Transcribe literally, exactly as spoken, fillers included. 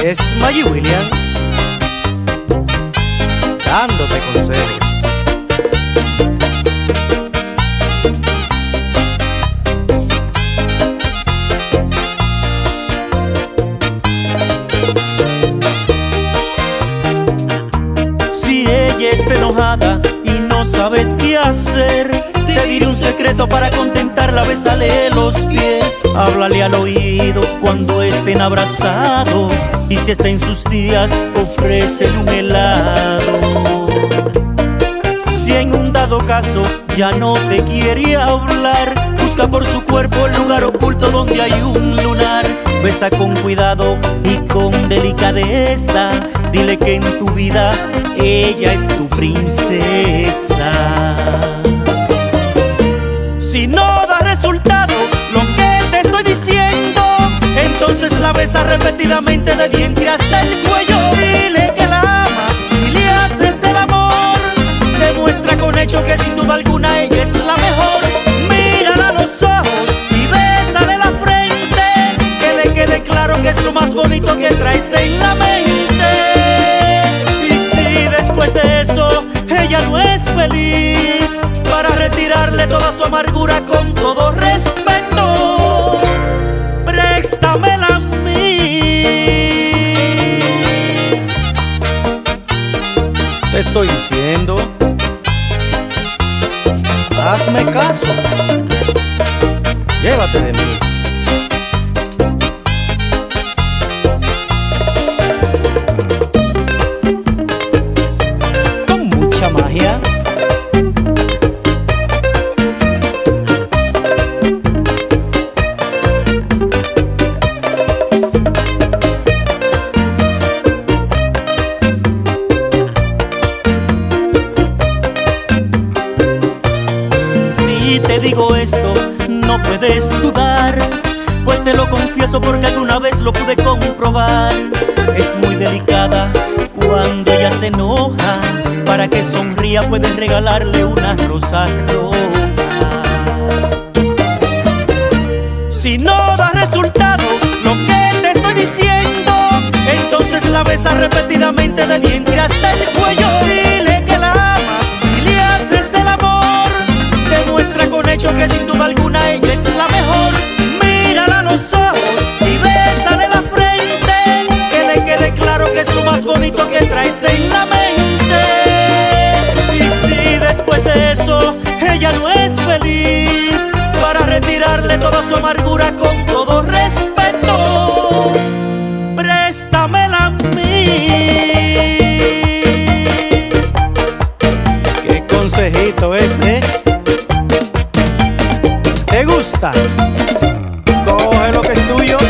Es Maggie William dándote consejos. Si ella está enojada y no sabes qué hacer, te diré un secreto para contentarla, bésale los pies. Háblale al oído cuando estén abrazados, y si está en sus días, ofrécele un helado. Si en un dado caso ya no te quiere hablar, busca por su cuerpo el lugar oculto donde hay un lunar. Besa con cuidado y con delicadeza, dile que en tu vida ella es tu princesa. Si no da resultado lo que te estoy diciendo, entonces la besa repetidamente de vientre hasta el cuello. Dile que la amas, si le haces el amor, demuestra con hecho que sin duda alguna ella es la mejor. Mírala a los ojos y bésale la frente, que le quede claro que es lo más bonito que traes en la mente. Y si después de eso ella no es feliz, para retirarle toda su amargura con todo respeto, préstamela a mí. Te estoy diciendo, hazme caso, llévate de mí. Con mucha magia. Si te digo esto, no puedes dudar, pues te lo confieso porque alguna vez lo pude comprobar. Es muy delicada cuando ella se enoja, para que sonría puedes regalarle una rosa roja. Si no da resultado lo que te estoy diciendo, entonces la besa repetidamente del vientre hasta el cuello. Dile que la amas, si le haces el amor, demuestra con hecho que sin duda alguna ella es la mejor. Mírala a los ojos y bésale la frente, que le quede claro que es lo más bonito que traes en la mente. Y si después de eso ella no es feliz, para retirarle toda su amargura con todo respeto, préstamela a mí. Qué consejito ese, ¿eh? ¿Te gusta? Coge lo que es tuyo